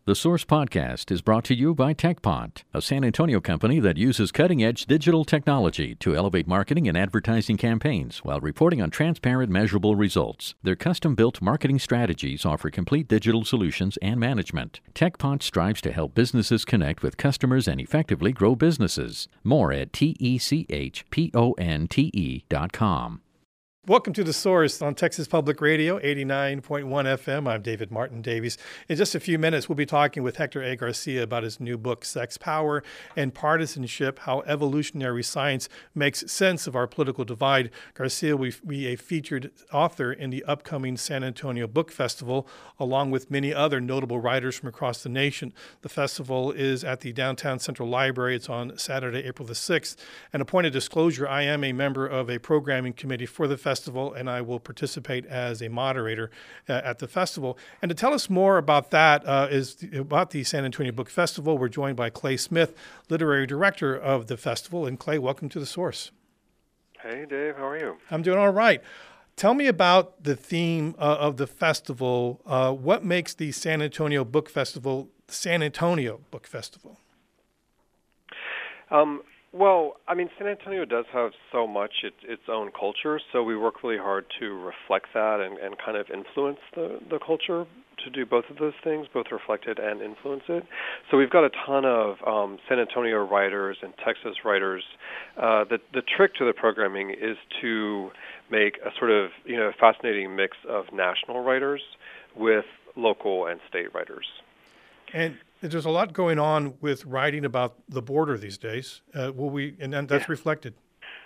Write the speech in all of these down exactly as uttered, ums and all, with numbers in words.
The Source Podcast is brought to you by TechPont, a San Antonio company that uses cutting-edge digital technology to elevate marketing and advertising campaigns while reporting on transparent, measurable results. Their custom-built marketing strategies offer complete digital solutions and management. TechPont strives to help businesses connect with customers and effectively grow businesses. More at T E C H P O N T E dot com. Welcome to The Source on Texas Public Radio, eighty-nine point one F M. I'm David Martin Davies. In just a few minutes, we'll be talking with Hector A. Garcia about his new book, Sex, Power, and Partisanship, How Evolutionary Science Makes Sense of Our Political Divide. Garcia will be a featured author in the upcoming San Antonio Book Festival, along with many other notable writers from across the nation. The festival is at the Downtown Central Library. It's on Saturday, April the sixth. And a point of disclosure, I am a member of a programming committee for the festival. Festival, and I will participate as a moderator uh, at the festival. And to tell us more about that uh, is th- about the San Antonio Book Festival, we're joined by Clay Smith, literary director of the festival. And Clay, welcome to The Source. Hey, Dave, how are you? I'm doing all right. Tell me about the theme uh, of the festival. Uh, what makes the San Antonio Book Festival San Antonio Book Festival? Um, Well, I mean, San Antonio does have so much its, its own culture, so we work really hard to reflect that and, and kind of influence the, the culture to do both of those things, both reflect it and influence it. So we've got a ton of um, San Antonio writers and Texas writers. Uh, the, the trick to the programming is to make a sort of, you know, fascinating mix of national writers with local and state writers. And there's a lot going on with writing about the border these days. Uh, will we, and, and that's yeah. reflected.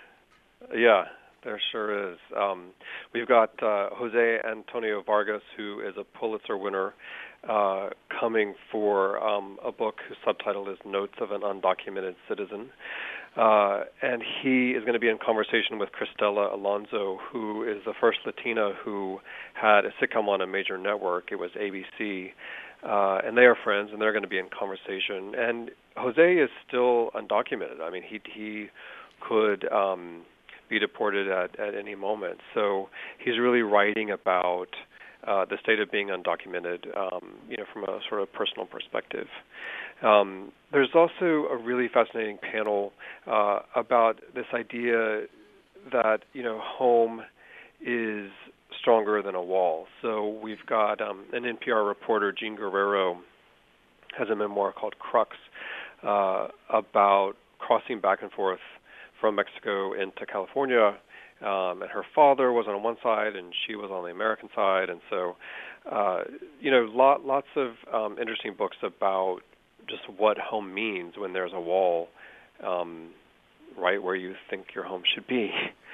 Yeah, there sure is. Um, we've got uh, Jose Antonio Vargas, who is a Pulitzer winner, uh, coming for um, a book whose subtitle is Notes of an Undocumented Citizen. Uh, and he is going to be in conversation with Cristela Alonso, who is the first Latina who had a sitcom on a major network. It was A B C. Uh, and they are friends, and they're going to be in conversation. And Jose is still undocumented. I mean, he he could um, be deported at, at any moment. So he's really writing about uh, the state of being undocumented, um, you know, from a sort of personal perspective. Um, there's also a really fascinating panel uh, about this idea that, you know, home is stronger than a wall. So we've got um, an N P R reporter, Jean Guerrero, has a memoir called Crux uh, about crossing back and forth from Mexico into California. Um, and her father was on one side and she was on the American side. And so, uh, you know, lot, lots of um, interesting books about just what home means when there's a wall um, right where you think your home should be.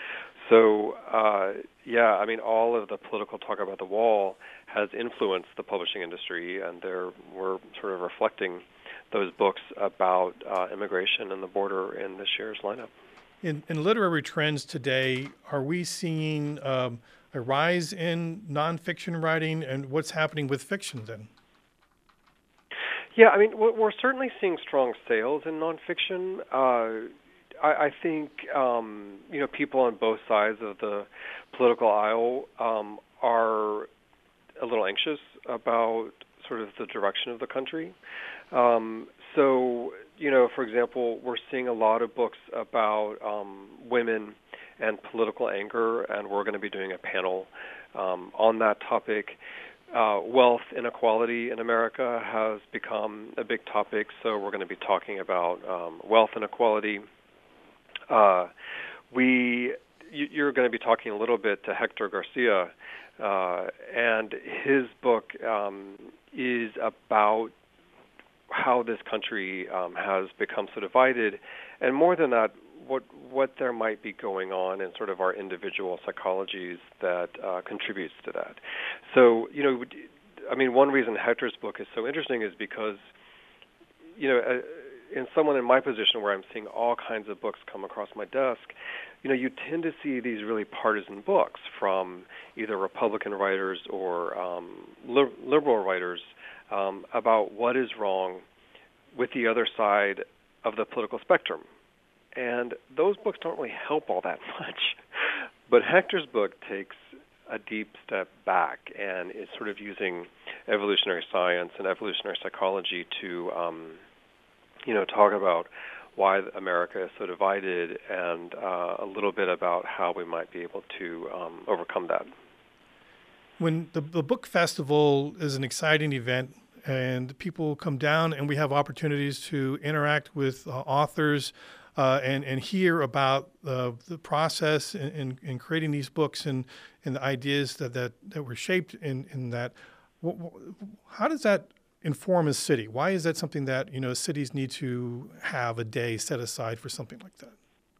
So, uh, yeah, I mean, all of the political talk about the wall has influenced the publishing industry, and they're, we're sort of reflecting those books about uh, immigration and the border in this year's lineup. In, in literary trends today, are we seeing um, a rise in nonfiction writing, and what's happening with fiction then? Yeah, I mean, we're certainly seeing strong sales in nonfiction. Uh, I, I think, um, you know, people on both sides of the political aisle um, are a little anxious about sort of the direction of the country. Um, so, you know, for example, we're seeing a lot of books about um, women and political anger, and we're going to be doing a panel um, on that topic. Uh, wealth inequality in America has become a big topic, so we're going to be talking about um, wealth inequality. Uh, we, you, you're going to be talking a little bit to Hector Garcia, uh, and his book um, is about how this country um, has become so divided, and more than that, what what there might be going on in sort of our individual psychologies that uh, contributes to that. So, you know, I mean, one reason Hector's book is so interesting is because, you know, uh, in someone in my position where I'm seeing all kinds of books come across my desk, you know, you tend to see these really partisan books from either Republican writers or um, li- liberal writers um, about what is wrong with the other side of the political spectrum. And those books don't really help all that much. But Hector's book takes a deep step back and is sort of using evolutionary science and evolutionary psychology to, um, you know, talk about why America is so divided and uh, a little bit about how we might be able to um, overcome that. When the, the book festival is an exciting event and people come down and we have opportunities to interact with uh, authors uh, and, and hear about uh, the process in, in, in creating these books and, and the ideas that, that, that were shaped in, in that, how does that inform a city? Why is that something that, you know, cities need to have a day set aside for something like that?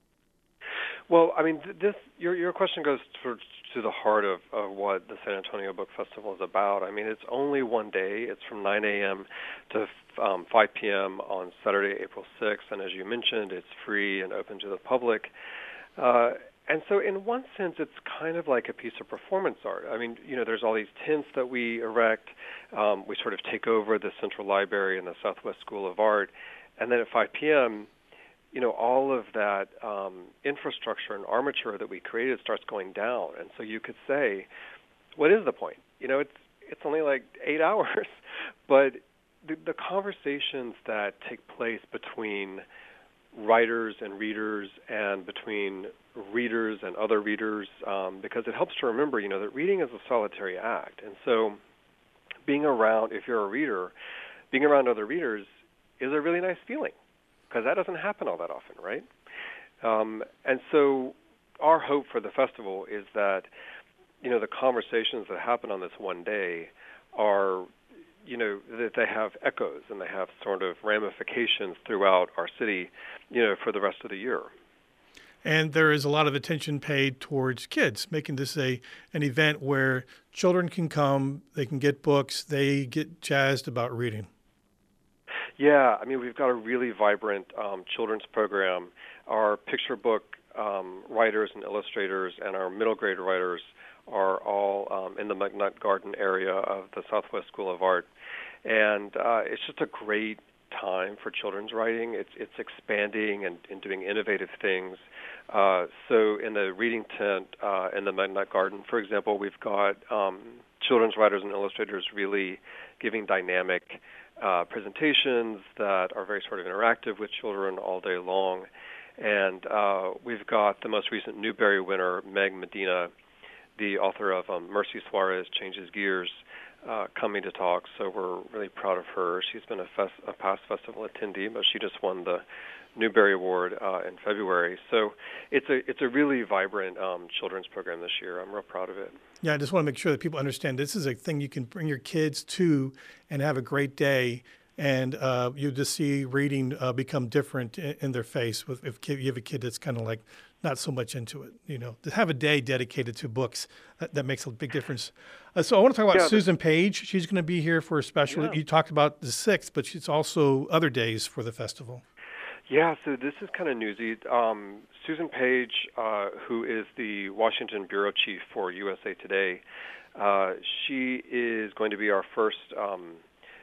Well, I mean, this your your question goes to, to the heart of, of what the San Antonio Book Festival is about. I mean, it's only one day. It's from nine a.m. to um, five p.m. on Saturday, April sixth, and as you mentioned, it's free and open to the public. Uh, And so in one sense, it's kind of like a piece of performance art. I mean, you know, there's all these tents that we erect. Um, we sort of take over the Central Library and the Southwest School of Art. And then at five p.m., you know, all of that um, infrastructure and armature that we created starts going down. And so you could say, what is the point? You know, it's it's only like eight hours. But the, the conversations that take place between writers and readers and between readers and other readers, um, because it helps to remember, you know, that reading is a solitary act. And so being around, if you're a reader, being around other readers is a really nice feeling, because that doesn't happen all that often, right? Um, and so our hope for the festival is that, you know, the conversations that happen on this one day are, you know, that they have echoes and they have sort of ramifications throughout our city, you know, for the rest of the year. And there is a lot of attention paid towards kids, making this a an event where children can come, they can get books, they get jazzed about reading. Yeah, I mean, we've got a really vibrant um, children's program. Our picture book um, writers and illustrators and our middle grade writers are all um, in the McNutt Garden area of the Southwest School of Art. And uh, it's just a great time for children's writing. It's it's expanding and, and doing innovative things. Uh, so in the reading tent uh, in the McNutt Garden, for example, we've got um, children's writers and illustrators really giving dynamic uh, presentations that are very sort of interactive with children all day long. And uh, we've got the most recent Newbery winner, Meg Medina, the author of um, Mercy Suarez Changes Gears, uh, coming to talk. So we're really proud of her. She's been a, fest- a past festival attendee, but she just won the Newbery Award uh, in February. So it's a it's a really vibrant um, children's program this year. I'm real proud of it. Yeah, I just want to make sure that people understand this is a thing you can bring your kids to and have a great day. And uh, you just see reading uh, become different in, in their face. With if you have a kid that's kind of like not so much into it, you know, to have a day dedicated to books, that, that makes a big difference. Uh, so I want to talk about yeah, Susan Page. She's going to be here for a special. Yeah. You talked about the sixth, but she's also other days for the festival. Yeah, so this is kind of newsy. Um, Susan Page, uh, who is the Washington bureau chief for U S A Today, uh, she is going to be our first um,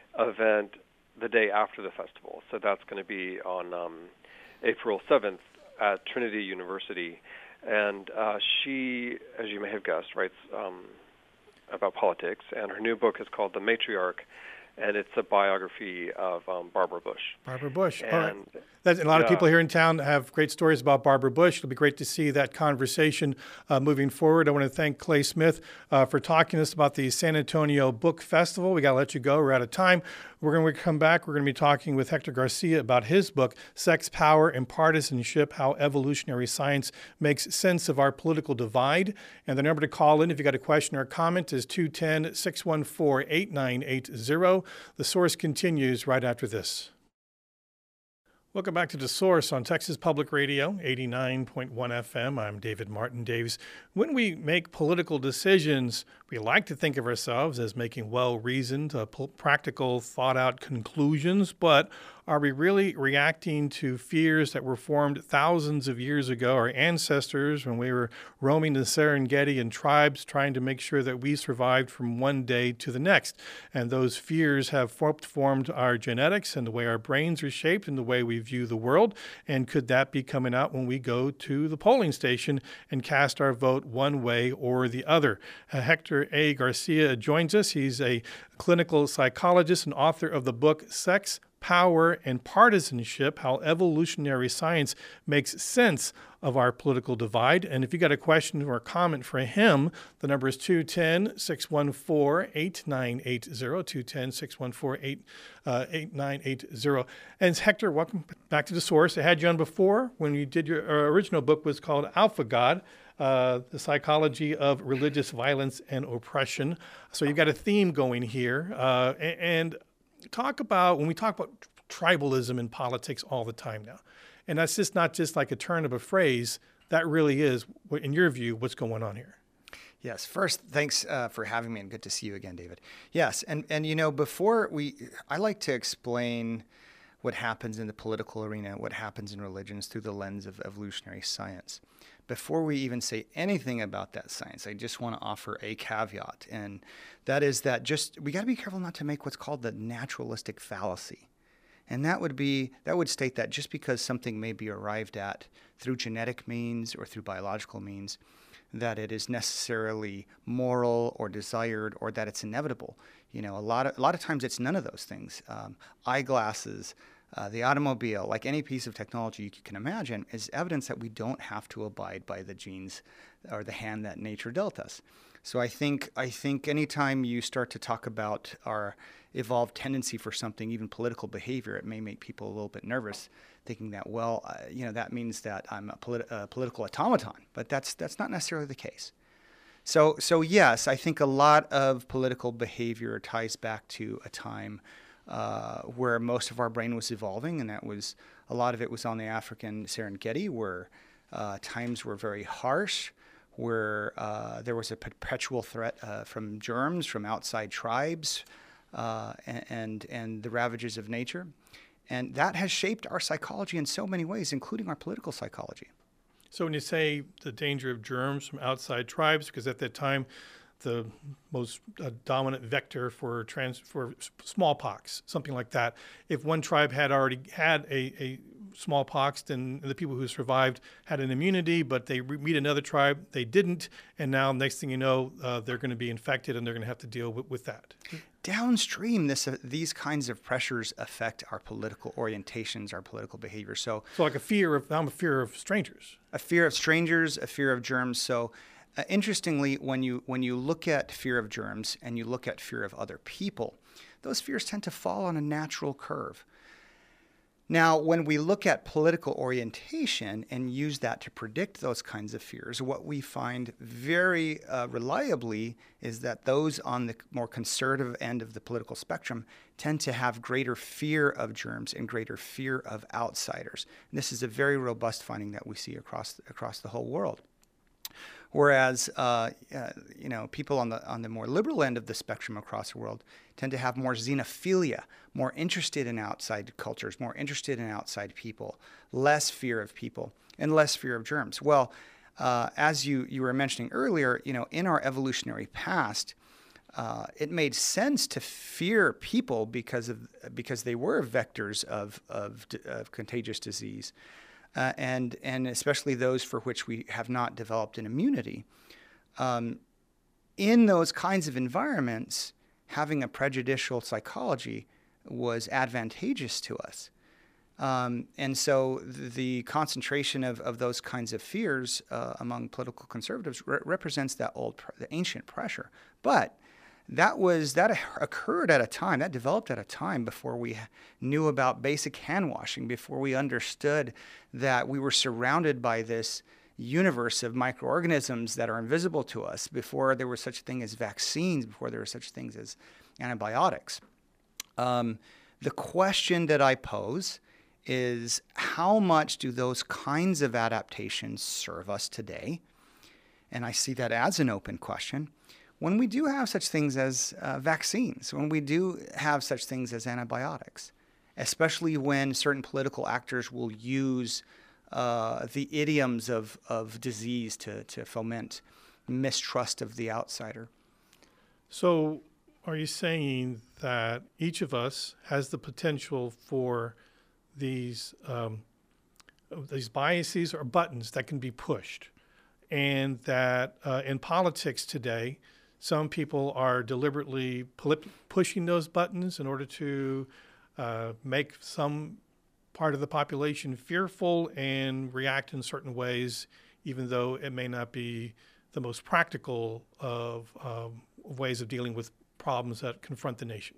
event the day after the festival. So that's going to be on um, April seventh at Trinity University. And uh, she, as you may have guessed, writes um, about politics. And her new book is called The Matriarch, and it's a biography of um, Barbara Bush. Barbara Bush. And, all right. That's, a lot yeah. of people here in town have great stories about Barbara Bush. It'll be great to see that conversation uh, moving forward. I want to thank Clay Smith uh, for talking to us about the San Antonio Book Festival. We got to let you go. We're out of time. We're going to come back. We're going to be talking with Hector Garcia about his book, Sex, Power, and Partisanship, How Evolutionary Science Makes Sense of Our Political Divide. And the number to call in if you got a question or a comment is two one zero, six one four, eight nine eight zero. The Source continues right after this. Welcome back to The Source on Texas Public Radio, eighty-nine point one F M. I'm David Martin Davis. When we make political decisions, we like to think of ourselves as making well-reasoned, uh, practical, thought-out conclusions, but Are we really reacting to fears that were formed thousands of years ago, our ancestors, when we were roaming the Serengeti in tribes trying to make sure that we survived from one day to the next? And those fears have formed our genetics and the way our brains are shaped and the way we view the world. And could that be coming out when we go to the polling station and cast our vote one way or the other? Uh, Hector A. Garcia joins us. He's a clinical psychologist and author of the book Sex, Power, and Partisanship: How Evolutionary Science Makes Sense of Our Political Divide. And if you got a question or a comment for him, the number is two one zero, six one four, eight nine eight zero, two one zero, six one four, eight nine eight zero. And Hector, welcome back to The Source. I had you on before when you did your uh, original book was called Alpha God, uh, The Psychology of Religious Violence and Oppression. So you've got a theme going here. Uh, and talk about, when we talk about tribalism in politics all the time now, and that's just not just like a turn of a phrase, that really is, in your view, what's going on here. Yes. First, thanks uh, for having me, and good to see you again, David. Yes. And, and, you know, before we, I like to explain what happens in the political arena, what happens in religions through the lens of evolutionary science. Before we even say anything about that science, I just want to offer a caveat, and that is that just we got to be careful not to make what's called the naturalistic fallacy. And that would be that would state that just because something may be arrived at through genetic means or through biological means, that it is necessarily moral or desired or that it's inevitable. You know, a lot of a lot of times it's none of those things. Um, eyeglasses, uh, the automobile, like any piece of technology you can imagine, is evidence that we don't have to abide by the genes or the hand that nature dealt us. So I think I think anytime you start to talk about our evolved tendency for something, even political behavior, it may make people a little bit nervous, thinking that, well, uh, you know, that means that I'm a, polit- a political automaton, but that's that's not necessarily the case. So so yes, I think a lot of political behavior ties back to a time uh, where most of our brain was evolving, and that was a lot of it was on the African Serengeti, where uh, times were very harsh, where uh, there was a perpetual threat uh, from germs, from outside tribes, uh, and and the ravages of nature. And that has shaped our psychology in so many ways, including our political psychology. So when you say the danger of germs from outside tribes, because at that time, the most uh, dominant vector for trans for smallpox, something like that, if one tribe had already had a, a smallpox, then the people who survived had an immunity, but they re- meet another tribe, they didn't, and now next thing you know, uh, they're going to be infected and they're going to have to deal with, with that. Downstream, this uh, these kinds of pressures affect our political orientations, our political behavior. So, so like a fear of, I'm a fear of strangers. A fear of strangers, a fear of germs. So uh, interestingly, when you when you look at fear of germs and you look at fear of other people, those fears tend to fall on a natural curve. Now, when we look at political orientation and use that to predict those kinds of fears, what we find very uh, reliably is that those on the more conservative end of the political spectrum tend to have greater fear of germs and greater fear of outsiders. And this is a very robust finding that we see across across the whole world. Whereas, uh, uh, you know, people on the on the more liberal end of the spectrum across the world tend to have more xenophilia, more interested in outside cultures, more interested in outside people, less fear of people, and less fear of germs. Well, uh, as you, you were mentioning earlier, you know, in our evolutionary past, uh, it made sense to fear people because of because they were vectors of of, of contagious disease. Uh, and and especially those for which we have not developed an immunity. Um, in those kinds of environments, having a prejudicial psychology was advantageous to us. Um, and so the, the concentration of, of those kinds of fears uh, among political conservatives re- represents that old, pr- the ancient pressure. But That was that occurred at a time, that developed at a time before we knew about basic hand washing, before we understood that we were surrounded by this universe of microorganisms that are invisible to us, before there was such a thing as vaccines, before there were such things as antibiotics. Um, the question that I pose is, how much do those kinds of adaptations serve us today? And I see that as an open question. When we do have such things as uh, vaccines, when we do have such things as antibiotics, especially when certain political actors will use uh, the idioms of, of disease to, to foment mistrust of the outsider. So are you saying that each of us has the potential for these um, these biases or buttons that can be pushed, and that uh, in politics today, some people are deliberately pushing those buttons in order to uh, make some part of the population fearful and react in certain ways, even though it may not be the most practical of um, ways of dealing with problems that confront the nation?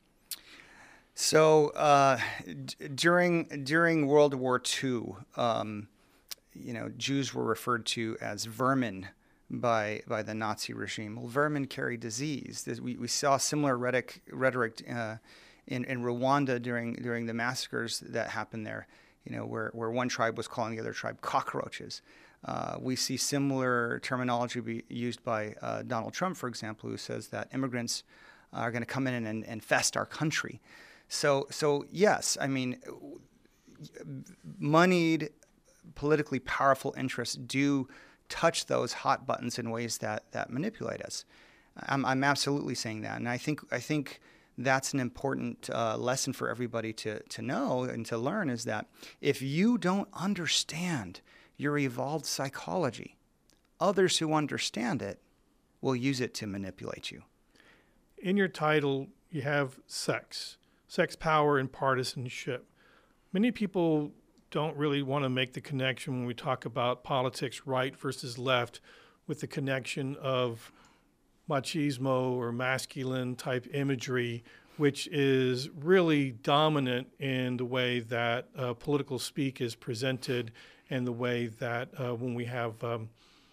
So uh, d- during during World War Two, um, you know, Jews were referred to as vermin by by the Nazi regime. Well, vermin carry disease. We we saw similar rhetoric rhetoric uh, in in Rwanda during during the massacres that happened there. You know, where where one tribe was calling the other tribe cockroaches. Uh, we see similar terminology be used by uh, Donald Trump, for example, who says that immigrants are going to come in and, and infest our country. So, so yes, I mean, moneyed, politically powerful interests do touch those hot buttons in ways that, that manipulate us. I'm, I'm absolutely saying that, and I think I think that's an important uh, lesson for everybody to to know and to learn, is that if you don't understand your evolved psychology, others who understand it will use it to manipulate you. In your title, you have sex. Sex, power, and partisanship. Many people don't really want to make the connection when we talk about politics, right versus left, with the connection of machismo or masculine type imagery, which is really dominant in the way that uh, political speak is presented, and the way that uh, when we have um,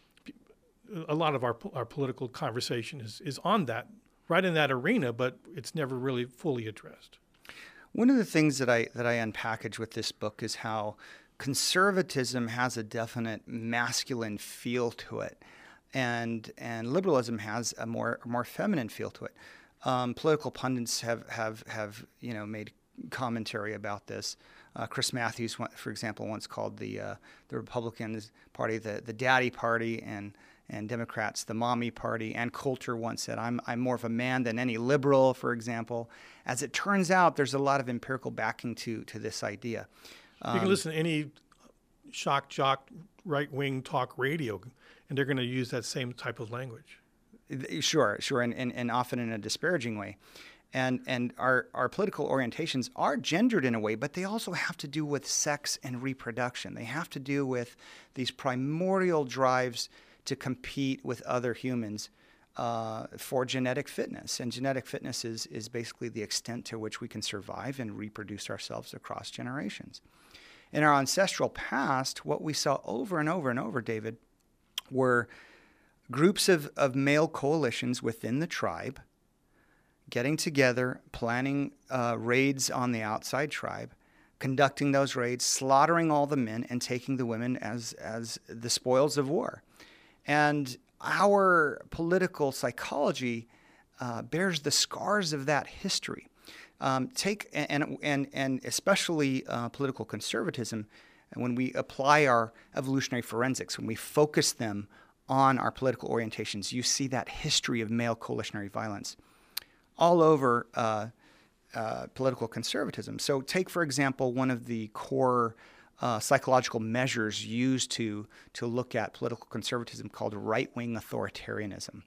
a lot of our our political conversation is, is on that, right in that arena, but it's never really fully addressed. One of the things that I that I unpackage with this book is how conservatism has a definite masculine feel to it, and and liberalism has a more more feminine feel to it. Um, political pundits have, have have you know made commentary about this. Uh, Chris Matthews, for example, once called the uh, the Republican Party the the daddy party, and and Democrats the mommy party. And Coulter once said, I'm, I'm more of a man than any liberal, for example. As it turns out, there's a lot of empirical backing to, to this idea. Um, you can listen to any shock jock right-wing talk radio, and they're going to use that same type of language. Sure, sure, and, and, and often in a disparaging way. And and our, our political orientations are gendered in a way, but they also have to do with sex and reproduction. They have to do with these primordial drives to compete with other humans uh, for genetic fitness. And genetic fitness is, is basically the extent to which we can survive and reproduce ourselves across generations. In our ancestral past, what we saw over and over and over, David, were groups of, of male coalitions within the tribe getting together, planning uh, raids on the outside tribe, conducting those raids, slaughtering all the men, and taking the women as, as the spoils of war. And our political psychology uh, bears the scars of that history. Um, take and and and especially uh, political conservatism, and when we apply our evolutionary forensics, when we focus them on our political orientations, you see that history of male coalitionary violence all over uh, uh, political conservatism. So, take for example one of the core Uh, psychological measures used to to look at political conservatism, called right-wing authoritarianism.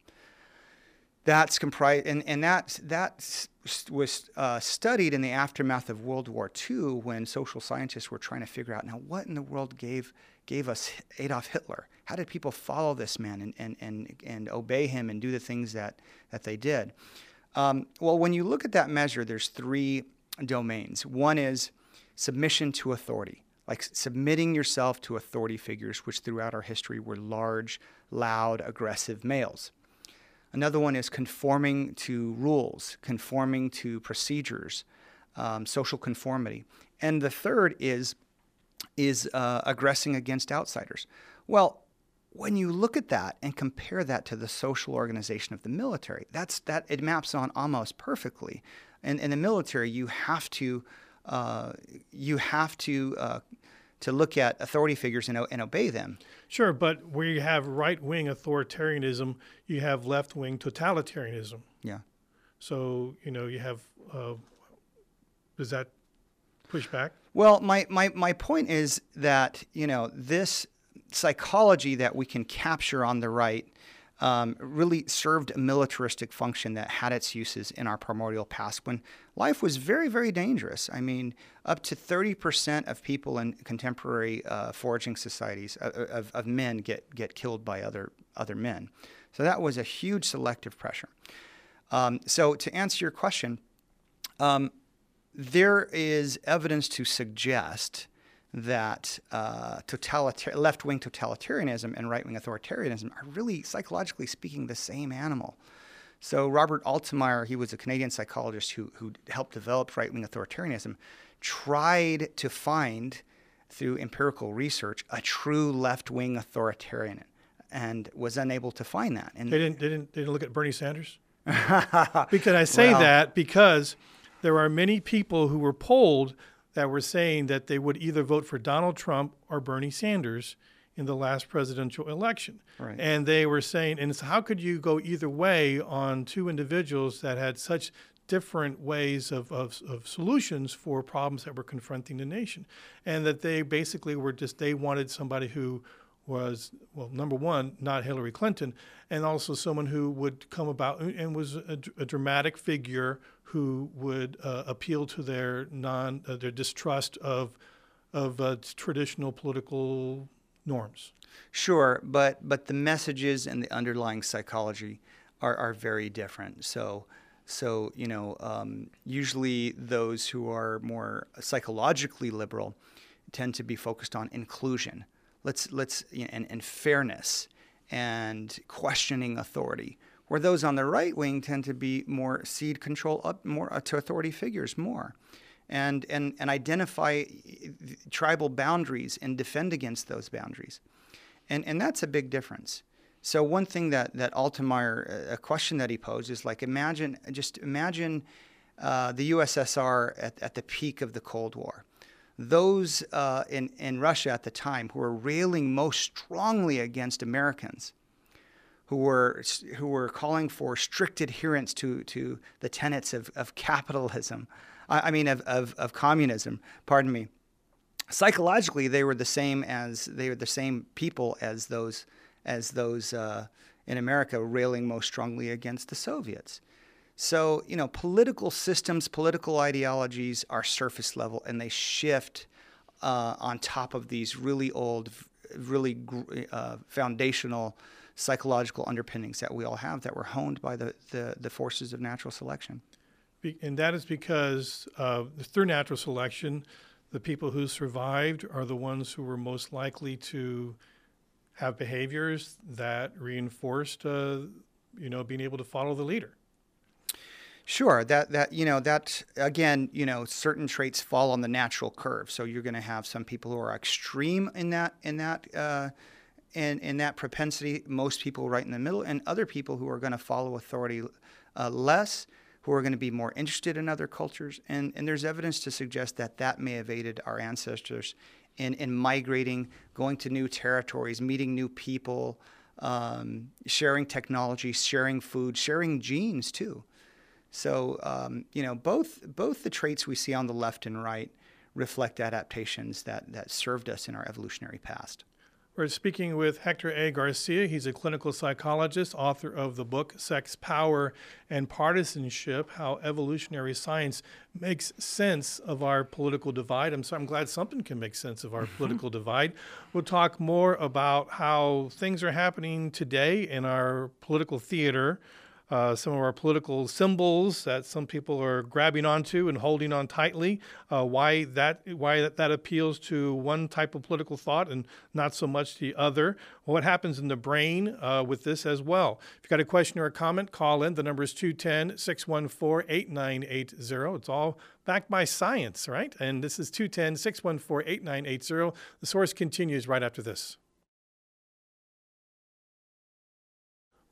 That's comprised, and, and that that was uh, studied in the aftermath of World War Two, when social scientists were trying to figure out, now what in the world gave gave us Adolf Hitler? How did people follow this man and and and, and obey him and do the things that that they did? Um, well, when you look at that measure, there's three domains. One is submission to authority, like submitting yourself to authority figures, which throughout our history were large, loud, aggressive males. Another one is conforming to rules, conforming to procedures, um, social conformity. And the third is, is uh, aggressing against outsiders. Well, when you look at that and compare that to the social organization of the military, that's that it maps on almost perfectly. And in the military, you have to uh, you have to uh, to look at authority figures and, and obey them. Sure, but where you have right-wing authoritarianism, you have left-wing totalitarianism. Yeah. So, you know, you have, uh, does that push back? Well, my, my, my point is that, you know, this psychology that we can capture on the right um, really served a militaristic function that had its uses in our primordial past when life was very, very dangerous. I mean, up to thirty percent of people in contemporary uh, foraging societies, uh, of, of men, get, get killed by other, other men. So that was a huge selective pressure. Um, so to answer your question, um, there is evidence to suggest that uh, totalitar- left-wing totalitarianism and right-wing authoritarianism are really, psychologically speaking, the same animal. So Robert Altemeyer, he was a Canadian psychologist who, who helped develop right-wing authoritarianism, tried to find, through empirical research, a true left-wing authoritarian, and was unable to find that. And they didn't, they didn't, they didn't look at Bernie Sanders? Because I say well, that because there are many people who were polled that were saying that they would either vote for Donald Trump or Bernie Sanders in the last presidential election. Right. And they were saying, and so how could you go either way on two individuals that had such different ways of, of, of solutions for problems that were confronting the nation? And that they basically were just, they wanted somebody who was, well, number one, not Hillary Clinton, and also someone who would come about and was a, a dramatic figure who would uh, appeal to their non, uh, their distrust of, of uh, traditional political norms. Sure, but but the messages and the underlying psychology are, are very different. So, so you know, um, usually those who are more psychologically liberal tend to be focused on inclusion. Let's let's you know, and, and fairness and questioning authority, where those on the right wing tend to be more cede control up more uh, to authority figures more, and and and identify tribal boundaries and defend against those boundaries, and and that's a big difference. So one thing that that Altemeyer, a question that he posed is like, imagine just imagine uh, the U S S R at, at the peak of the Cold War. Those uh, in, in Russia at the time who were railing most strongly against Americans, who were who were calling for strict adherence to, to the tenets of, of capitalism, I, I mean of, of, of communism, pardon me. Psychologically, they were the same as they were the same people as those as those uh, in America railing most strongly against the Soviets. So, you know, political systems, political ideologies are surface level, and they shift uh, on top of these really old, really uh, foundational psychological underpinnings that we all have that were honed by the, the, the forces of natural selection. And that is because uh, through natural selection, the people who survived are the ones who were most likely to have behaviors that reinforced, uh, you know, being able to follow the leader. Sure, that that you know that again, you know, certain traits fall on the natural curve. So you're going to have some people who are extreme in that in that uh, in in that propensity. Most people right in the middle, and other people who are going to follow authority uh, less, who are going to be more interested in other cultures. And and there's evidence to suggest that that may have aided our ancestors in in migrating, going to new territories, meeting new people, um, sharing technology, sharing food, sharing genes too. So, um, you know, both both the traits we see on the left and right reflect adaptations that, that served us in our evolutionary past. We're speaking with Hector A. Garcia. He's a clinical psychologist, author of the book Sex, Power, and Partisanship, How Evolutionary Science Makes Sense of Our Political Divide. I'm, so, I'm glad something can make sense of our mm-hmm. political divide. We'll talk more about how things are happening today in our political theater. Uh, some of our political symbols that some people are grabbing onto and holding on tightly, uh, why that why that, that appeals to one type of political thought and not so much the other. What happens in the brain uh, with this as well. If you've got a question or a comment, call in. The number is two one zero, six one four, eight nine eight zero. It's all backed by science, right? And this is two one zero, six one four, eight nine eight zero. The source continues right after this.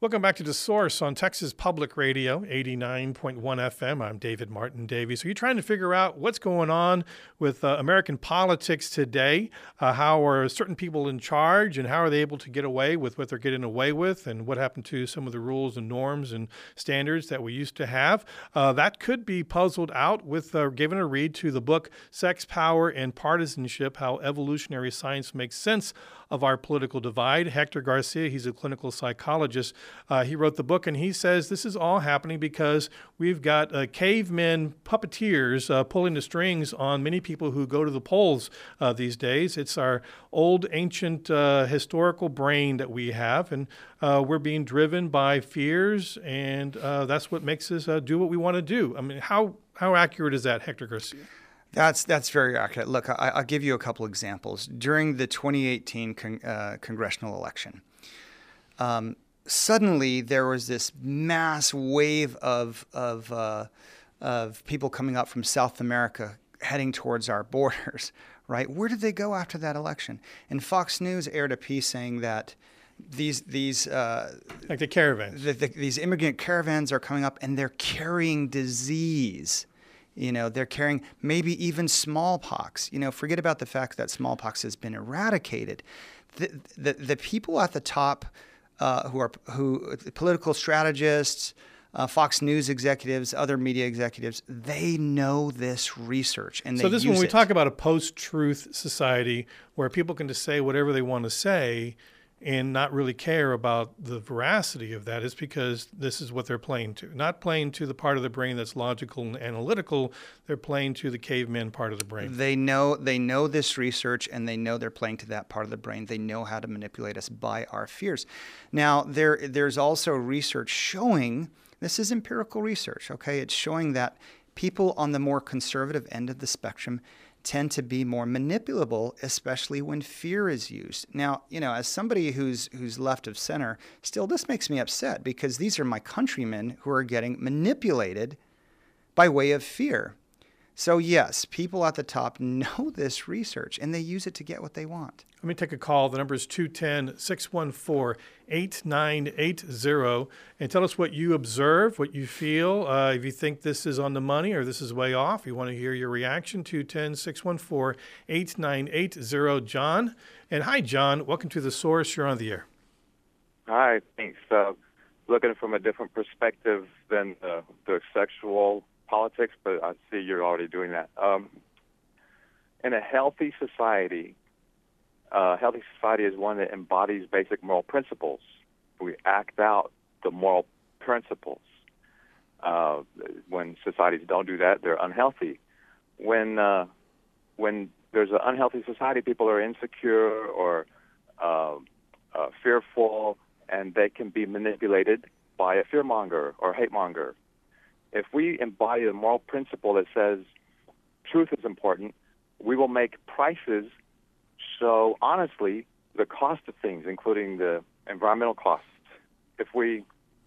Welcome back to The Source on Texas Public Radio, eighty-nine point one F M. I'm David Martin Davies. Are you trying to figure out what's going on with uh, American politics today? Uh, how are certain people in charge, and how are they able to get away with what they're getting away with, and what happened to some of the rules and norms and standards that we used to have? Uh, that could be puzzled out with uh, giving a read to the book Sex, Power, and Partisanship, How Evolutionary Science Makes Sense of Our Political Divide. Hector Garcia, he's a clinical psychologist. Uh, he wrote the book, and he says this is all happening because we've got uh, cavemen puppeteers uh, pulling the strings on many people who go to the polls uh, these days. It's our old, ancient, uh, historical brain that we have, and uh, we're being driven by fears, and uh, that's what makes us uh, do what we want to do. I mean, how how accurate is that, Hector Garcia? That's that's very accurate. Look, I, I'll give you a couple examples. During the twenty eighteen con, uh, congressional election, um, suddenly there was this mass wave of of uh, of people coming up from South America heading towards our borders. Right? Where did they go after that election? And Fox News aired a piece saying that these these uh, like the caravans, the, the, these immigrant caravans are coming up, and they're carrying disease. You know, they're carrying maybe even smallpox. You know, forget about the fact that smallpox has been eradicated. The the, the people at the top uh, who are who political strategists, uh, Fox News executives, other media executives, they know this research and they so this use when we it. talk about a post-truth society where people can just say whatever they want to say and not really care about the veracity of that, is because this is what they're playing to. Not playing to the part of the brain that's logical and analytical, they're playing to the caveman part of the brain. They know they know this research, and they know they're playing to that part of the brain. They know how to manipulate us by our fears. Now, there there's also research showing, this is empirical research, okay? It's showing that people on the more conservative end of the spectrum tend to be more manipulable, especially when fear is used. Now, you know, as somebody who's who's left of center, still this makes me upset because these are my countrymen who are getting manipulated by way of fear. So yes, people at the top know this research and they use it to get what they want. Let me take a call. The number is two one zero, six one four, eight nine eight zero. And tell us what you observe, what you feel. Uh, if you think this is on the money or this is way off, we want to hear your reaction. two one zero, six one four, eight nine eight zero. John. And hi, John. Welcome to The Source. You're on the air. Hi, thanks. Uh, looking from a different perspective than uh, the sexual politics, but I see you're already doing that. Um, in a healthy society, a healthy society is one that embodies basic moral principles. We act out the moral principles. Uh, when societies don't do that, they're unhealthy. When uh, when there's an unhealthy society, people are insecure or uh, uh, fearful, and they can be manipulated by a fearmonger or hate monger. If we embody the moral principle that says truth is important, we will make prices show honestly the cost of things, including the environmental costs. If we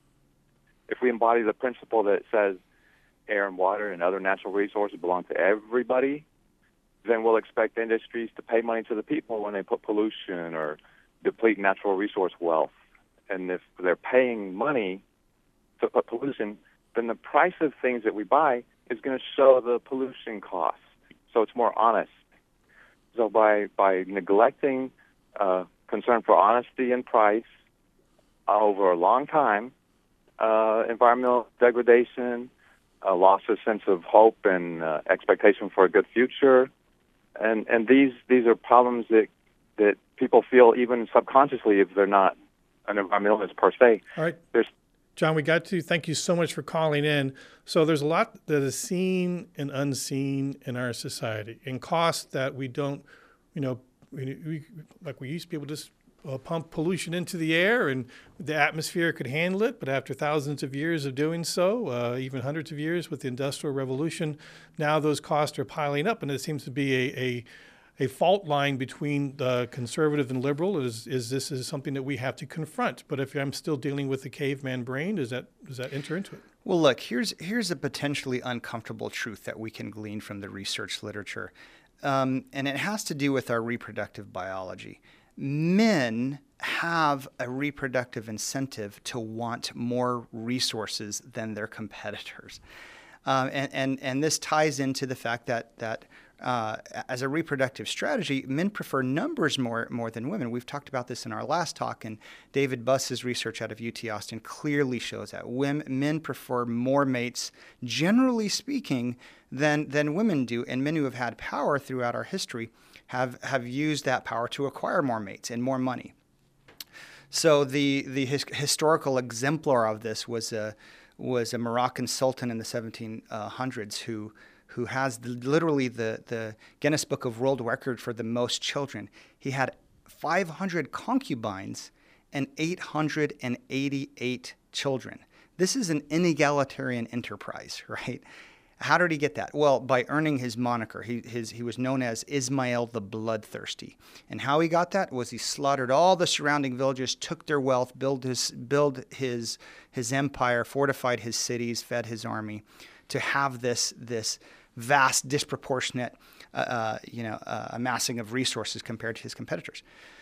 if we embody the principle that says air and water and other natural resources belong to everybody, then we'll expect industries to pay money to the people when they put pollution or deplete natural resource wealth. And if they're paying money to put pollution, then the price of things that we buy is going to show the pollution cost. So it's more honest. So by, by neglecting uh, concern for honesty and price over a long time, uh, environmental degradation, a loss of sense of hope and uh, expectation for a good future, and and these these are problems that that people feel even subconsciously if they're not an environmentalist per se. All right. There's John, we got to thank you so much for calling in. So there's a lot that is seen and unseen in our society, and costs that we don't, you know, we, we, like we used to be able to just uh, pump pollution into the air and the atmosphere could handle it. But after thousands of years of doing so, uh, even hundreds of years with the Industrial Revolution, now those costs are piling up, and it seems to be a, a a fault line between the conservative and liberal. Is is this is something that we have to confront? But if I'm still dealing with the caveman brain, does that does that enter into it? Well, look, here's here's a potentially uncomfortable truth that we can glean from the research literature, um, and it has to do with our reproductive biology. men have a reproductive incentive to want more resources than their competitors. Um, and, and, and this ties into the fact that, that uh, as a reproductive strategy, men prefer numbers more, more than women. We've talked about this in our last talk, and David Buss's research out of U T Austin clearly shows that women, men prefer more mates, generally speaking, than, than women do. And men who have had power throughout our history have, have used that power to acquire more mates and more money. So the, the his, historical exemplar of this was a was a Moroccan sultan in the seventeen hundreds who who has the, literally the, the Guinness Book of World Record for the most children. He had five hundred concubines and eight hundred eighty-eight children. This is an inegalitarian enterprise, right? How did he get that? Well, by earning his moniker. He, his, he was known as Ismail the Bloodthirsty. And how he got that was he slaughtered all the surrounding villages, took their wealth, built his, build his, his empire, fortified his cities, fed his army, to have this, this vast, disproportionate uh, uh, you know, uh, amassing of resources compared to his competitors.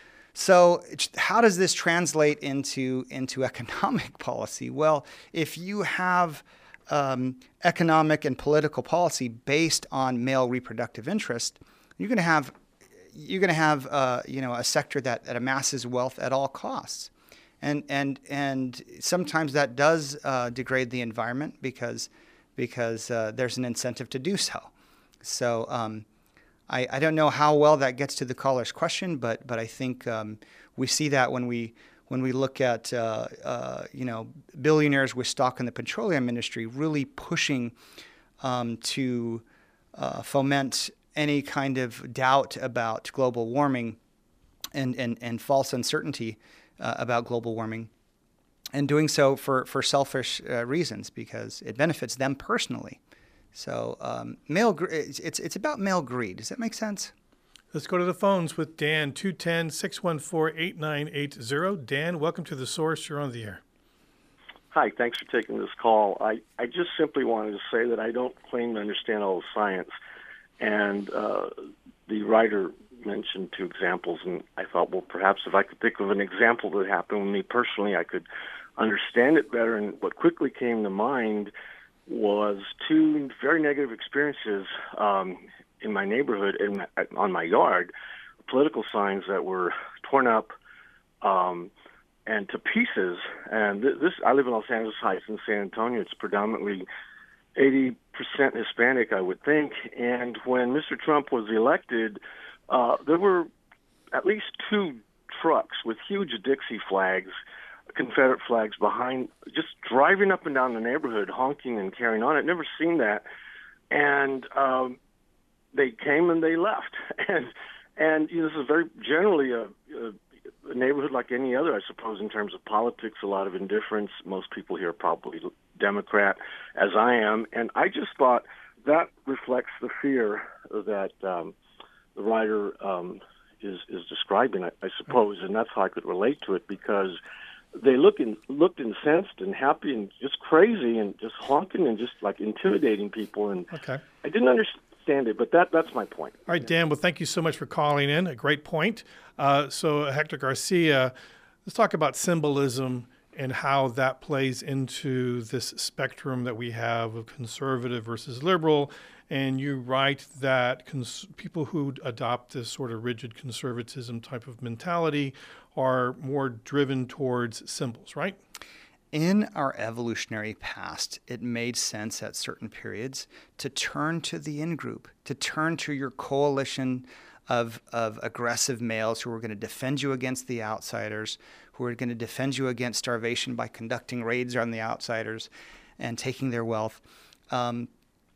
So how does this translate into, into economic policy? Well, if you have Um, economic and political policy based on male reproductive interest, you're going to have you're going to have uh, you know a sector that, that amasses wealth at all costs, and and and sometimes that does uh, degrade the environment because because uh, there's an incentive to do so. So um, I, I don't know how well that gets to the caller's question, but but I think um, we see that when we. When we look at, uh, uh, you know, billionaires with stock in the petroleum industry really pushing um, to uh, foment any kind of doubt about global warming and, and, and false uncertainty uh, about global warming, and doing so for, for selfish uh, reasons because it benefits them personally. So um, male, it's, it's about male greed. Does that make sense? Let's go to the phones with Dan, two one zero, six one four, eight nine eight zero. Dan, welcome to The Source. You're on the air. Hi, thanks for taking this call. I, I just simply wanted to say that I don't claim to understand all the science. And uh, the writer mentioned two examples, and I thought, well, perhaps if I could think of an example that happened with me personally, I could understand it better. And what quickly came to mind was two very negative experiences um in my neighborhood, in my, on my yard, political signs that were torn up um, and to pieces. And th- this, I live in Los Angeles Heights in San Antonio. It's predominantly eighty percent Hispanic, I would think. And when Mister Trump was elected, uh, there were at least two trucks with huge Dixie flags, Confederate flags behind, just driving up and down the neighborhood, honking and carrying on. I'd never seen that. And um, they came and they left. And, and you know, this is very generally a, a, a neighborhood like any other, I suppose, in terms of politics, a lot of indifference. Most people here are probably Democrat, as I am. And I just thought that reflects the fear that um, the writer um, is, is describing, I, I suppose, and that's how I could relate to it, because they look in, looked incensed and happy and just crazy and just honking and just like intimidating people. And okay. I didn't understand it, but that that's my point. All right, Dan, well, thank you so much for calling in. A great point. Uh, so, Hector Garcia, let's talk about symbolism and how that plays into this spectrum that we have of conservative versus liberal. And you write that cons- people who adopt this sort of rigid conservatism type of mentality are more driven towards symbols, right? In our evolutionary past, it made sense at certain periods to turn to the in-group, to turn to your coalition of, of aggressive males who are going to defend you against the outsiders, who are going to defend you against starvation by conducting raids on the outsiders and taking their wealth. Um,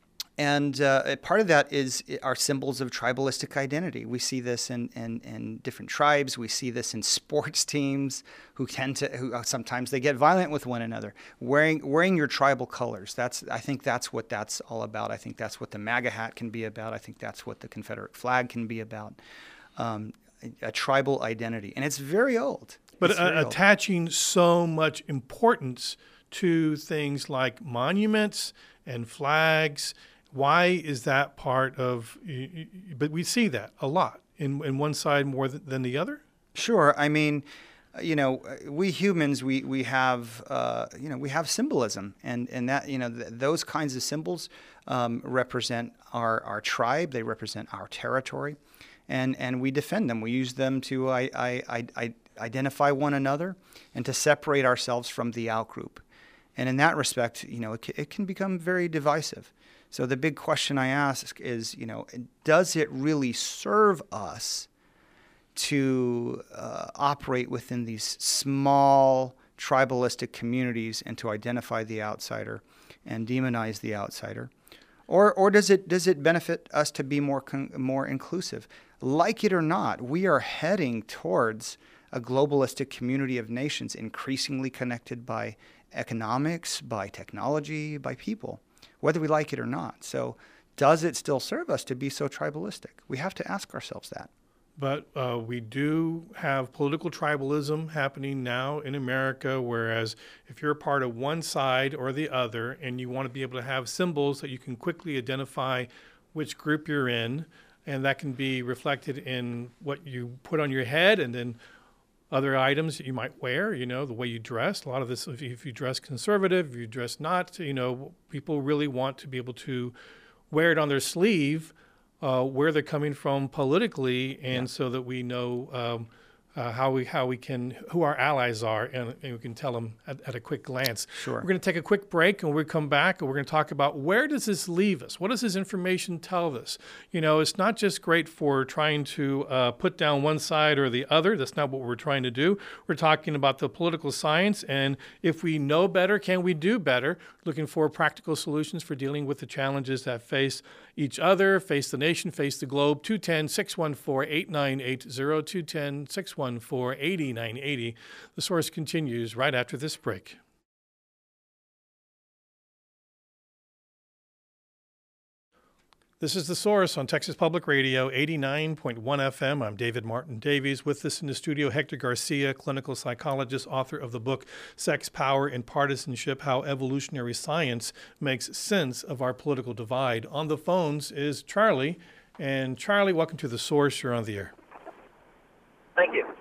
And uh, part of that is our symbols of tribalistic identity. We see this in, in, in different tribes. We see this in sports teams who tend to, who sometimes they get violent with one another. Wearing wearing your tribal colors. That's I think that's what that's all about. I think that's what the MAGA hat can be about. I think that's what the Confederate flag can be about. Um, a, a tribal identity, and it's very old. But it's uh, very attaching old. so much importance to things like monuments and flags. Why is that part of, but we see that a lot in, in one side more than the other? Sure. I mean, you know, we humans, we we have, uh, you know, we have symbolism, and and that, you know, th- those kinds of symbols um, represent our our tribe. They represent our territory, and and we defend them. We use them to I, I, I, I identify one another and to separate ourselves from the outgroup. And in that respect, you know, it, c- it can become very divisive. So the big question I ask is, you know, does it really serve us to uh, operate within these small tribalistic communities and to identify the outsider and demonize the outsider? Or or does it does it benefit us to be more con- more inclusive? Like it or not, we are heading towards a globalistic community of nations increasingly connected by economics, by technology, by people, whether we like it or not. So does it still serve us to be so tribalistic? We have to ask ourselves that. But uh, we do have political tribalism happening now in America, whereas if you're a part of one side or the other and you want to be able to have symbols that you can quickly identify which group you're in, and that can be reflected in what you put on your head and then other items that you might wear, you know, the way you dress. A lot of this, if you, if you dress conservative, if you dress not, you know, people really want to be able to wear it on their sleeve, Uh, where they're coming from politically, and yeah. so that we know um, uh, how we how we can who our allies are, and, and we can tell them at, at a quick glance. Sure. We're going to take a quick break, and we'll come back, and we're going to talk about where does this leave us? What does this information tell us? You know, it's not just great for trying to uh, put down one side or the other. That's not what we're trying to do. We're talking about the political science, and if we know better, can we do better? Looking for practical solutions for dealing with the challenges that face each other, face the nation, face the globe. two one zero, six one four, eight nine eight zero, two one zero, six one four, eight nine eight zero. The Source continues right after this break. This is The Source on Texas Public Radio, eighty-nine point one F M. I'm David Martin Davies. With us in the studio, Hector Garcia, clinical psychologist, author of the book Sex, Power, and Partisanship, How Evolutionary Science Makes Sense of Our Political Divide. On the phones is Charlie. And Charlie, welcome to The Source. You're on the air. Thank you.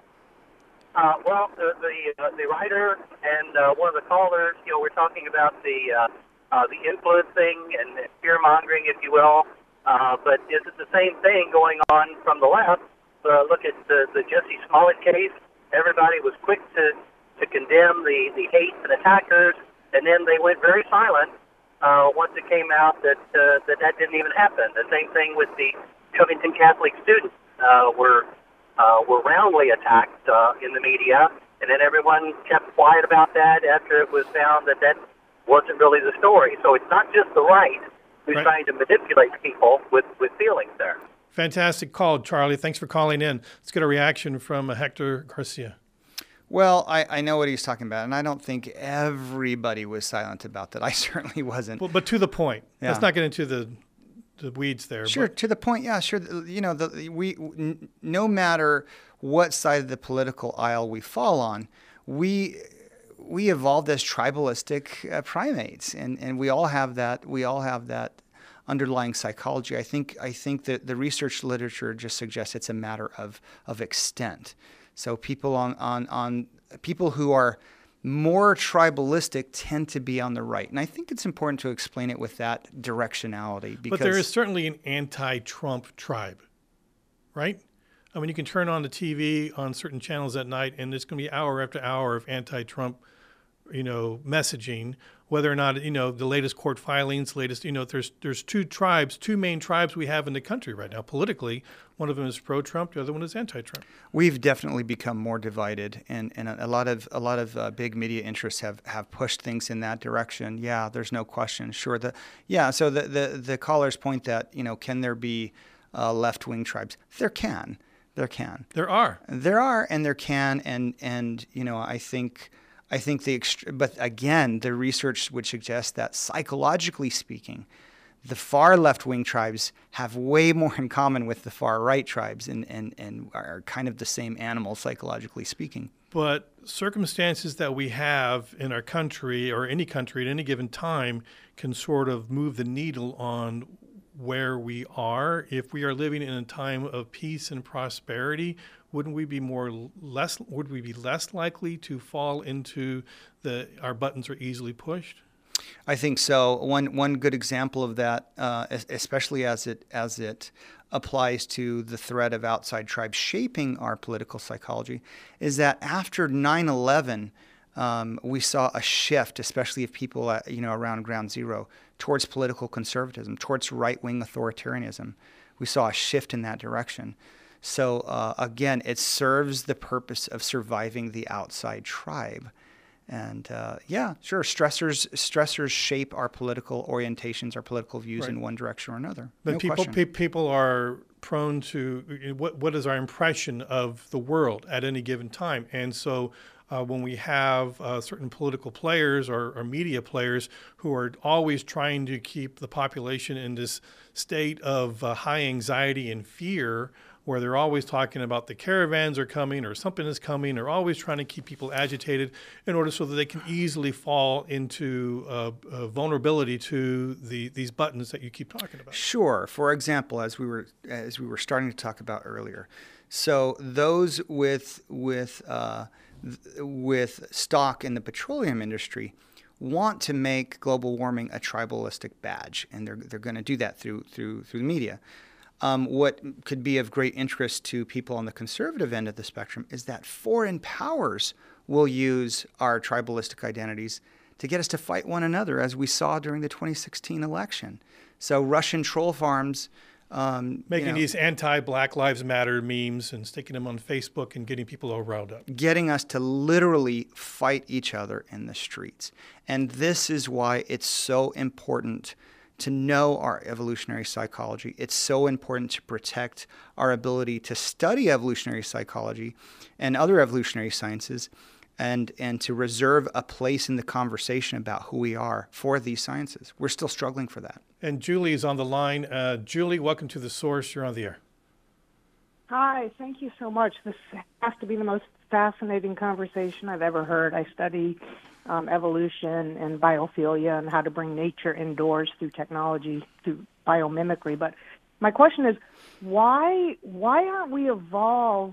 Uh, well, the the, uh, the writer and uh, one of the callers, you know, we're talking about the, uh, uh, the influencing and fear-mongering, if you will. Uh, but is it the same thing going on from the left? Uh, look at the, the Jussie Smollett case. Everybody was quick to, to condemn the, the hate and attackers, and then they went very silent uh, once it came out that, uh, that that didn't even happen. The same thing with the Covington Catholic students uh, were uh, were roundly attacked uh, in the media, and then everyone kept quiet about that after it was found that that wasn't really the story. So it's not just the right who's right. trying to manipulate people with, with feelings there. Fantastic call, Charlie. Thanks for calling in. Let's get a reaction from uh, Hector Garcia. Well, I, I know what he's talking about, and I don't think everybody was silent about that. I certainly wasn't. Well, but to the point. Yeah. Let's not get into the the weeds there. Sure, but. to the point. Yeah, sure. You know, the, we n- no matter what side of the political aisle we fall on, we we evolved as tribalistic uh, primates, and, and we all have that. We all have that underlying psychology. I think I think that the research literature just suggests it's a matter of of extent. So people on on on people who are more tribalistic tend to be on the right, and I think it's important to explain it with that directionality. Because but there is certainly an anti-Trump tribe, right? I mean, you can turn on the T V on certain channels at night, and there's going to be hour after hour of anti-Trump, you know, messaging. Whether or not, you know, the latest court filings, latest, you know, there's there's two tribes, two main tribes we have in the country right now politically. One of them is pro-Trump, the other one is anti-Trump. We've definitely become more divided, and, and a lot of a lot of uh, big media interests have, have pushed things in that direction. Yeah, there's no question. Sure, the yeah. So the the, the caller's point that, you know, can there be uh, left-wing tribes? There can, there can. There are. There are, and there can, and and you know, I think. I think the, ext- but again, the research would suggest that psychologically speaking, the far left-wing tribes have way more in common with the far right tribes, and, and, and are kind of the same animal psychologically speaking. But circumstances that we have in our country or any country at any given time can sort of move the needle on where we are, if we are living in a time of peace and prosperity, wouldn't we be more less would we be less likely to fall into the our buttons are easily pushed? I think so. One one good example of that, uh, especially as it as it applies to the threat of outside tribes shaping our political psychology, is that after nine eleven, um, we saw a shift, especially of people at, you know around ground zero, towards political conservatism, towards right-wing authoritarianism. We saw a shift in that direction. So uh, again, it serves the purpose of surviving the outside tribe. And uh, yeah, sure, stressors stressors shape our political orientations, our political views Right. in one direction or another. But No people question. pe- people are prone to what what is our impression of the world at any given time, and so. Uh, when we have uh, certain political players or, or media players who are always trying to keep the population in this state of uh, high anxiety and fear, where they're always talking about the caravans are coming or something is coming, they're always trying to keep people agitated in order so that they can easily fall into uh, uh, vulnerability to the these buttons that you keep talking about. Sure. For example, as we were as we were starting to talk about earlier, so those with with uh, with stock in the petroleum industry want to make global warming a tribalistic badge, and they're they're going to do that through through through the media. Um, what could be of great interest to people on the conservative end of the spectrum is that foreign powers will use our tribalistic identities to get us to fight one another, as we saw during the twenty sixteen election. So Russian troll farms um, Making you know, these anti-Black Lives Matter memes and sticking them on Facebook and getting people all riled up. getting us to literally fight each other in the streets. And this is why it's so important to know our evolutionary psychology. It's so important to protect our ability to study evolutionary psychology and other evolutionary sciences, and, and to reserve a place in the conversation about who we are for these sciences. We're still struggling for that. And Julie is on the line. Uh, Julie, welcome to The Source. You're on the air. Hi, thank you so much. This has to be the most fascinating conversation I've ever heard. I study um, evolution and biophilia and how to bring nature indoors through technology, through biomimicry. But my question is, why why aren't we evolved?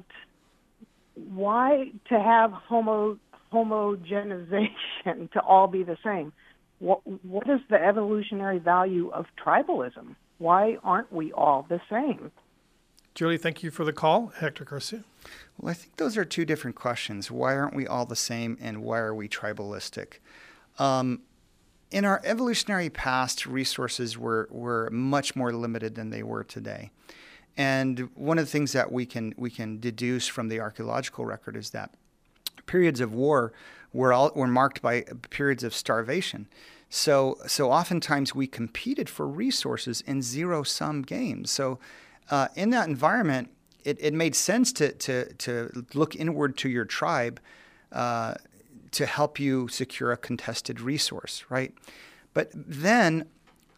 Why to have homo homogenization to all be the same? What what is the evolutionary value of tribalism? Why aren't we all the same? Julie, thank you for the call. Hector Garcia. Well, I think those are two different questions. Why aren't we all the same, and why are we tribalistic? Um, in our evolutionary past, resources were, were much more limited than they were today. And one of the things that we can we can deduce from the archaeological record is that periods of war were all, were marked by periods of starvation. So so oftentimes we competed for resources in zero-sum games. So uh, in that environment, it, it made sense to to to look inward to your tribe uh, to help you secure a contested resource, right? But then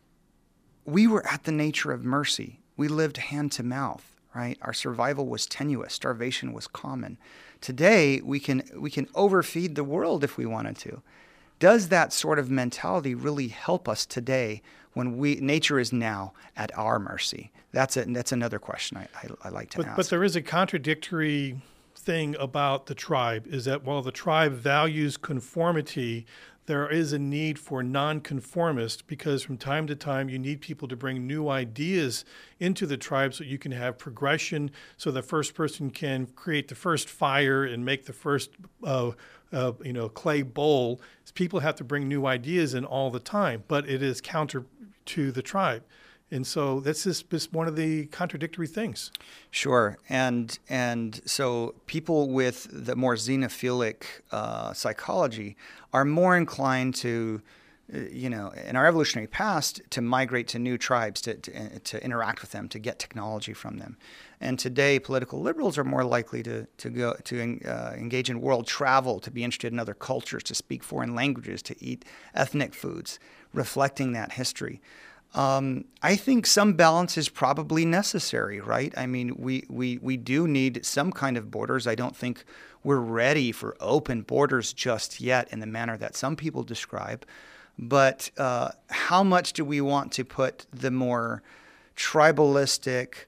we were at the nature of mercy. We lived hand to mouth, right? Our survival was tenuous. Starvation was common. Today, we can we can overfeed the world if we wanted to. Does that sort of mentality really help us today when we nature is now at our mercy? That's a, that's another question I, I, I like to But, ask. but there is a contradictory thing about the tribe, is that while the tribe values conformity, there is a need for nonconformists, because from time to time you need people to bring new ideas into the tribe so you can have progression, so the first person can create the first fire and make the first uh, uh, you know, clay bowl. People have to bring new ideas in all the time, but it is counter to the tribe. And so that's just, just one of the contradictory things. Sure, and and so people with the more xenophilic uh, psychology are more inclined to, uh, you know, in our evolutionary past, to migrate to new tribes, to, to to interact with them, to get technology from them. And today, political liberals are more likely to to go to uh, engage in world travel, to be interested in other cultures, to speak foreign languages, to eat ethnic foods, reflecting that history. Um, I think some balance is probably necessary, right? I mean, we, we, we do need some kind of borders. I don't think we're ready for open borders just yet in the manner that some people describe. But uh, how much do we want to put the more tribalistic,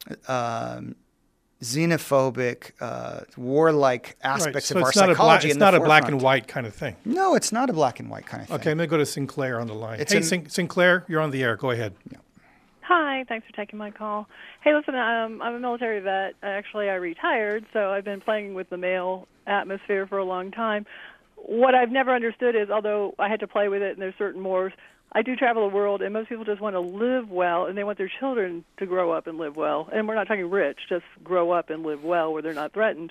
um, xenophobic, uh, warlike aspects right. so of our it's not psychology. A bla- it's in not the a black forefront. and white kind of thing. No, it's not a black and white kind of thing. Okay, I'm going to go to Sinclair on the line. It's hey, an- Sin- Sinclair, you're on the air. Go ahead. Yeah. Hi, thanks for taking my call. Hey, listen, um, I'm a military vet. Actually, I retired, so I've been playing with the male atmosphere for a long time. What I've never understood is, although I had to play with it and there's certain mores, I do travel the world, and most people just want to live well, and they want their children to grow up and live well. And we're not talking rich, just grow up and live well where they're not threatened.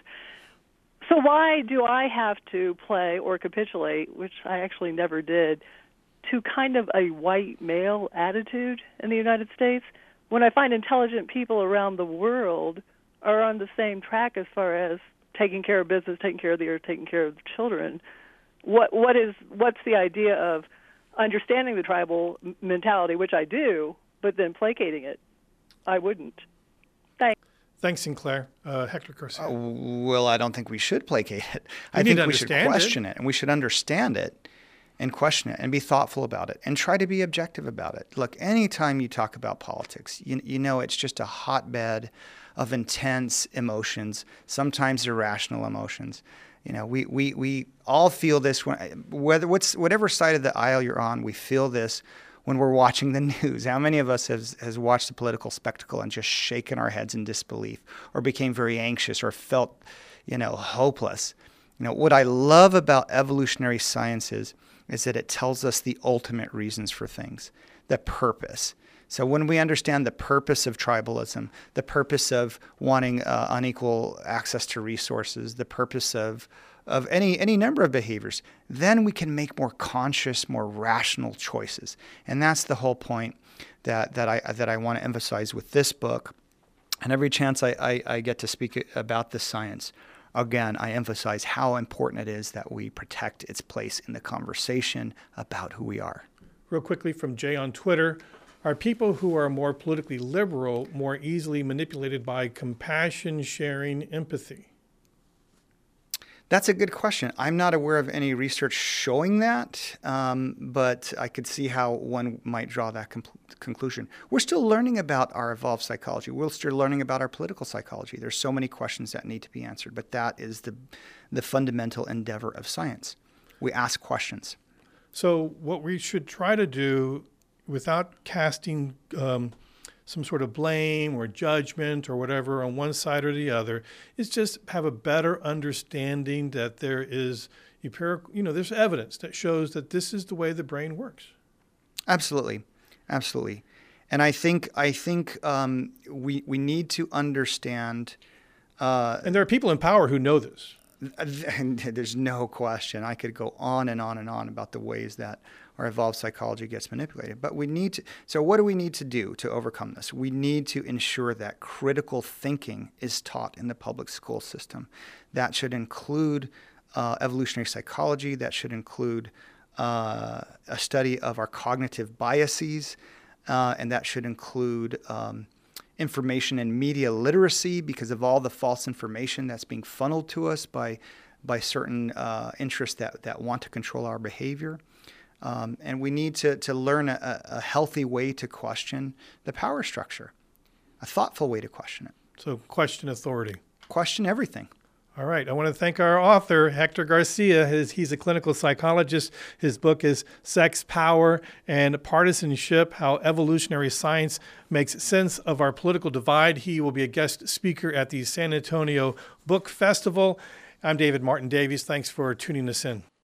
So why do I have to play or capitulate, which I actually never did, to kind of a white male attitude in the United States when I find intelligent people around the world are on the same track as far as taking care of business, taking care of the earth, taking care of the children? What what is what's the idea of understanding the tribal m- mentality, which I do, but then placating it? I wouldn't. Thanks. Thanks, Sinclair. Uh, Hector Garcia. Uh, well, I don't think we should placate it. We I need think to we should understand question it. it, and we should understand it and question it and be thoughtful about it and try to be objective about it. Look, anytime you talk about politics, you, you know it's just a hotbed of intense emotions, sometimes irrational emotions. You know, we, we, we all feel this, when, whether what's whatever side of the aisle you're on, we feel this when we're watching the news. How many of us has, has watched the political spectacle and just shaken our heads in disbelief or became very anxious or felt, you know, hopeless? You know, what I love about evolutionary sciences is that it tells us the ultimate reasons for things, the purpose. So when we understand the purpose of tribalism, the purpose of wanting uh, unequal access to resources, the purpose of of any any number of behaviors, then we can make more conscious, more rational choices. And that's the whole point that that I that I want to emphasize with this book. And every chance I, I, I get to speak about this science, again, I emphasize how important it is that we protect its place in the conversation about who we are. Real quickly from Jay on Twitter, are people who are more politically liberal more easily manipulated by compassion, sharing, empathy? That's a good question. I'm not aware of any research showing that, um, but I could see how one might draw that com- conclusion. We're still learning about our evolved psychology. We're still learning about our political psychology. There's so many questions that need to be answered, but that is the the fundamental endeavor of science. We ask questions. So what we should try to do, without casting um, some sort of blame or judgment or whatever on one side or the other, is just have a better understanding that there is empirical, you know, there's evidence that shows that this is the way the brain works. Absolutely, absolutely, and I think I think um, we we need to understand. Uh, and there are people in power who know this. And there's no question. I could go on and on and on about the ways that our evolved psychology gets manipulated. But we need to, so what do we need to do to overcome this? We need to ensure that critical thinking is taught in the public school system. That should include uh, evolutionary psychology. That should include uh, a study of our cognitive biases. Uh, and that should include um, information and media literacy, because of all the false information that's being funneled to us by by certain uh, interests that, that want to control our behavior. Um, and we need to, to learn a, a healthy way to question the power structure, a thoughtful way to question it. So question authority. Question everything. All right. I want to thank our author, Hector Garcia. His, he's a clinical psychologist. His book is Sex, Power, and Partisanship, How Evolutionary Science Makes Sense of Our Political Divide. He will be a guest speaker at the San Antonio Book Festival. I'm David Martin Davies. Thanks for tuning us in.